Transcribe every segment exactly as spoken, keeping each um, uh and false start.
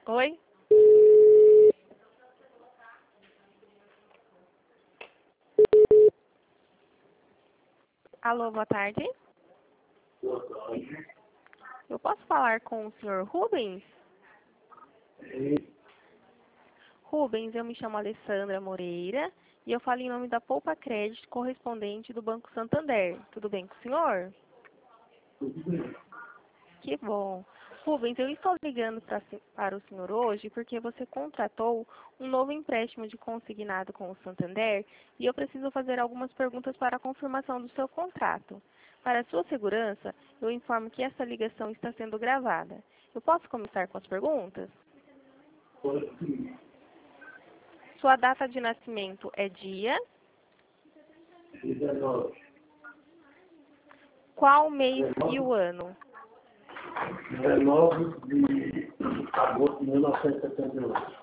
Oi? Alô, boa tarde. Eu posso falar com o senhor Rubens? Rubens, eu me chamo Alessandra Moreira e eu falo em nome da Poupa Crédito, correspondente do Banco Santander. Tudo bem com o senhor? Que bom. Rubens, eu estou ligando pra, para o senhor hoje porque você contratou um novo empréstimo de consignado com o Santander e eu preciso fazer algumas perguntas para a confirmação do seu contrato. Para a sua segurança, eu informo que essa ligação está sendo gravada. Eu posso começar com as perguntas? Sua data de nascimento é dia? dezenove. Qual mês e o ano? dezenove de agosto de mil novecentos e setenta e oito.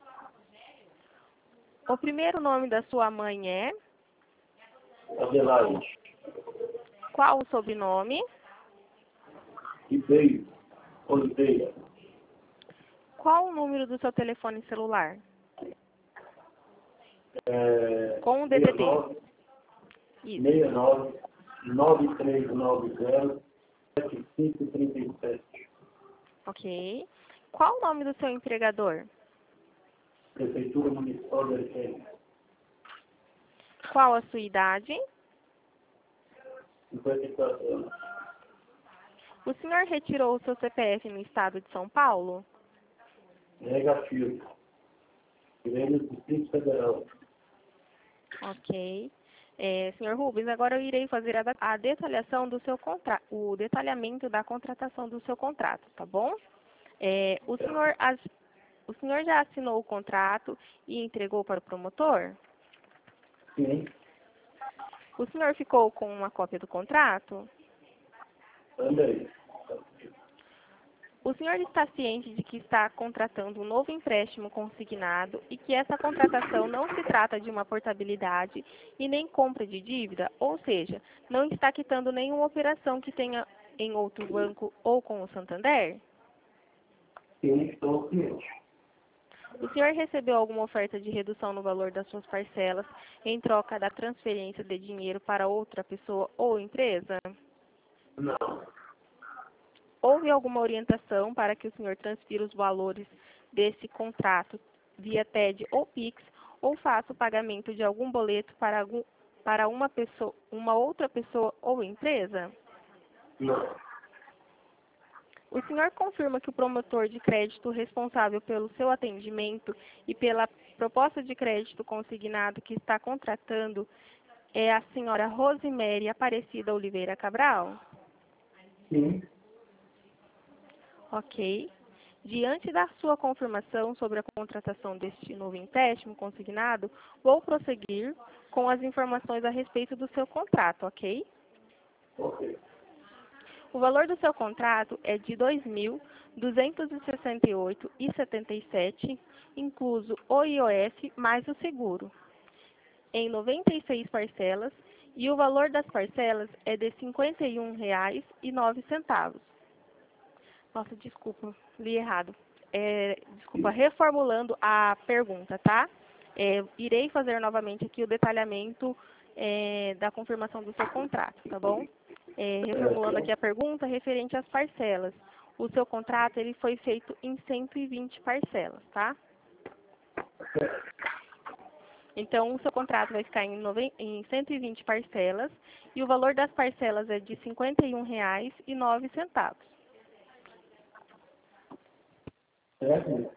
O primeiro nome da sua mãe é? Adelaide. Qual o sobrenome? Ribeiro. Oliveira. Qual o número do seu telefone celular? É, Com o D D D. Isso. sessenta e nove, nove três nove zero, sete cinco três sete. Ok. Qual o nome do seu empregador? Prefeitura Municipal de Ariquemes. Qual a sua idade? cinquenta e quatro anos. O senhor retirou o seu C P F no estado de São Paulo? Negativo. Tirei no Distrito Federal. Ok. É, senhor Rubens, agora eu irei fazer a, a detalhação do seu contrato, o detalhamento da contratação do seu contrato, tá bom? É, o, senhor, as, o senhor já assinou o contrato e entregou para o promotor? Sim. O senhor ficou com uma cópia do contrato? Também. O senhor está ciente de que está contratando um novo empréstimo consignado e que essa contratação não se trata de uma portabilidade e nem compra de dívida, ou seja, não está quitando nenhuma operação que tenha em outro banco ou com o Santander? Sim, estou ciente. O senhor recebeu alguma oferta de redução no valor das suas parcelas em troca da transferência de dinheiro para outra pessoa ou empresa? Não. Houve alguma orientação para que o senhor transfira os valores desse contrato via T E D ou Pix ou faça o pagamento de algum boleto para, algum, para uma, pessoa, uma outra pessoa ou empresa? Não. O senhor confirma que o promotor de crédito responsável pelo seu atendimento e pela proposta de crédito consignado que está contratando é a senhora Rosemary Aparecida Oliveira Cabral? Sim. Ok. Diante da sua confirmação sobre a contratação deste novo empréstimo consignado, vou prosseguir com as informações a respeito do seu contrato, ok? Ok. O valor do seu contrato é de dois mil duzentos e sessenta e oito reais e setenta e sete centavos, incluso o I O F mais o seguro, em noventa e seis parcelas, e o valor das parcelas é de cinquenta e um reais e nove centavos. Nossa, desculpa, li errado. É, desculpa, reformulando a pergunta, tá? É, irei fazer novamente aqui o detalhamento é, da confirmação do seu contrato, tá bom? É, reformulando aqui a pergunta referente às parcelas. O seu contrato ele foi feito em cento e vinte parcelas, tá? Então, o seu contrato vai ficar em, nove, em cento e vinte parcelas e o valor das parcelas é de cinquenta e um reais e nove centavos. Certo?